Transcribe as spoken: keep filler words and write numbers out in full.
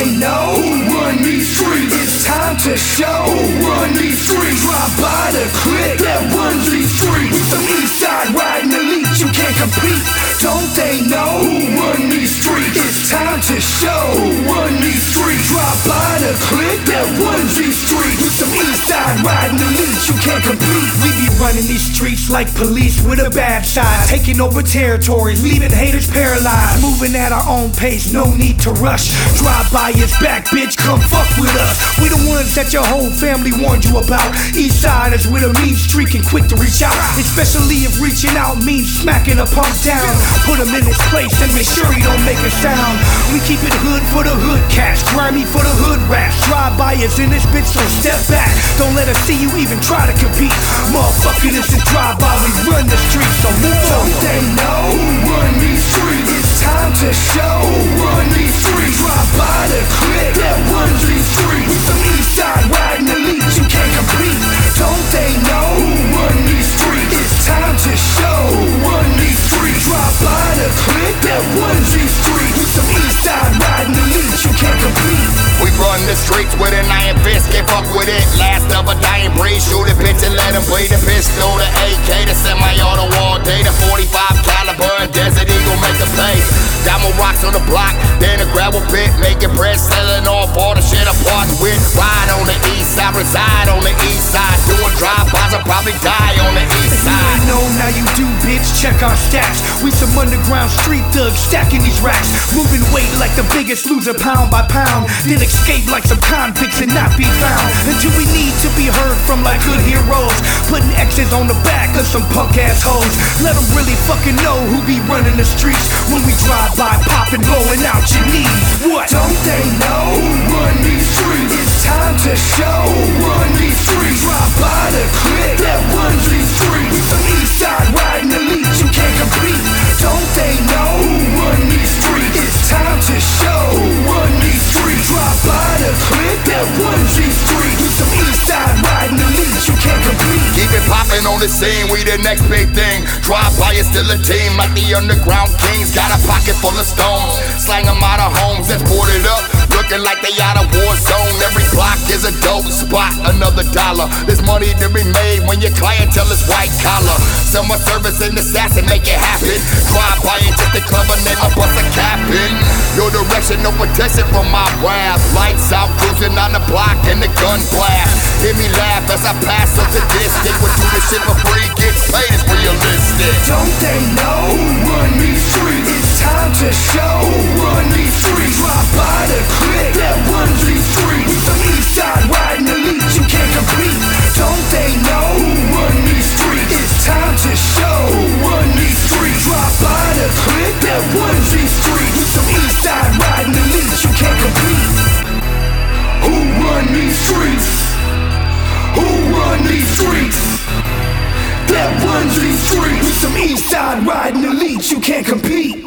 they know who run these streets? It's time to show who run these streets. Drive by the clique that runs these streets. With some east side riding elite, you can't compete. Don't they know who run these streets? It's time to show who run these streets. Drive by the clique that runs these streets. With some east side riding elite, you can't compete. We be running these streets like police with a bad side, taking over territories, leaving haters paralyzed. Moving at our own pace, no need to rush. Drive by is back, bitch, come fuck with us. We the ones that your whole family warned you about. East siders with a mean streak and quick to reach out, especially if reaching out means smacking a punk down. Put him in his place and make sure he don't make a sound. We keep it hood for the hood cats, grimy for the hood rats. Drive by is in this bitch, so step back. Don't let us see you even try to compete. Motherfucker, this is drive by, we run the streets, so move on. Don't they know who run these streets? It's time to show who run these streets. Drive by the clique that runs these streets. With some east side riding elite, you can't compete. Don't they know who run these streets? It's time to show who run these streets. Drive by the clique that runs these streets. With some east side riding elite, you can't compete. We run the streets with an iron fist, can't fuck with it. Last of a dying breed, shoot a bitch and let him bleed. The pistol, the A K, the semi-auto all day, the forty-five caliber and Desert Eagle make a pay. Diamond rocks on the block, then a gravel pit, making bread, selling off all the shit I'm parting with. Ride on the east side, reside on the east side, doing drive-bys, I'll probably die on the east side. If you ain't know, now you do, bitch, check our stats. We some underground street thugs stacking these racks, moving weight like the biggest loser pound by pound, then escape like some convicts and not be found. Until we need to be heard from like good heroes, putting X's on the back of some punk assholes. Let them really fucking know who be running the streets when we drive by, popping, blowing out your knees. What? Don't they know who run these streets? It's time to show who run these streets. Drive by the clique that runs these streets. With some east side riding elite, you can't compete. Don't they know who run these streets? It's time to show who run these streets. Drive by the clique that runs these streets. With some east side riding elite, you can't compete. Keep it poppin' on the scene, we the next big thing. Drive by is still a team like the underground kings. Got a pocket full of stones, slang them out of homes that's boarded up, looking like they out of war zone. Every block is a dope spot, another dollar. There's money to be made when your clientele is white collar. Summer service and assassin, make it happen. Drive by and tip the club and then I bust a cap in your direction, no protection from my wrath. Lights out, cruising on the block and the gun blast. Hear me laugh as I pass up the disc. Would do this shit for free, get paid is realistic. Don't they know who run these streets? It's time to show who run these streets. Drive by the clique that runs these streets. With some east side riding elite, you can't compete. Don't they know who run these streets? It's time to show who run these streets. Drive by the clique that runs these streets. With some east side riding elite, you can't compete. Who run these streets? Who run these streets? That runs these streets. With some east side riding elite, you can't compete.